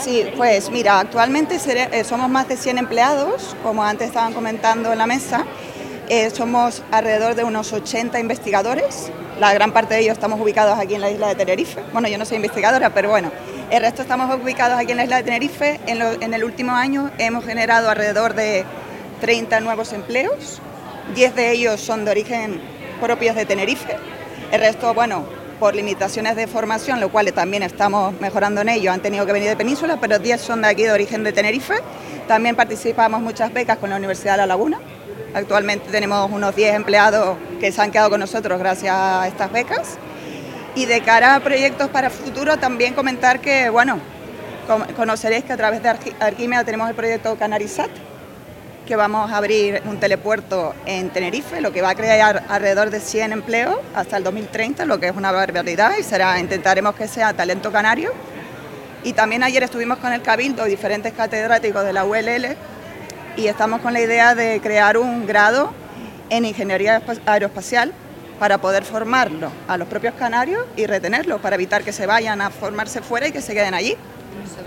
Sí, pues mira, actualmente somos más de 100 empleados, como antes estaban comentando en la mesa. Somos alrededor de unos 80 investigadores. La gran parte de ellos estamos ubicados aquí en la isla de Tenerife. Bueno, yo no soy investigadora, pero bueno, el resto estamos ubicados aquí en la isla de Tenerife. En el último año hemos generado alrededor de 30 nuevos empleos. 10 de ellos son de origen propios de Tenerife. El resto, bueno, por limitaciones de formación, lo cual también estamos mejorando en ello, han tenido que venir de Península, pero 10 son de aquí, de origen de Tenerife. También participamos muchas becas con la Universidad de La Laguna. Actualmente tenemos unos 10 empleados que se han quedado con nosotros gracias a estas becas. Y de cara a proyectos para el futuro, también comentar que, bueno, conoceréis que a través de Arquímeda tenemos el proyecto Canarisat, que vamos a abrir un telepuerto en Tenerife, lo que va a crear alrededor de 100 empleos hasta el 2030, lo que es una barbaridad, y intentaremos que sea talento canario. Y también ayer estuvimos con el Cabildo y diferentes catedráticos de la ULL y estamos con la idea de crear un grado en ingeniería aeroespacial para poder formarlo a los propios canarios y retenerlos, para evitar que se vayan a formarse fuera y que se queden allí.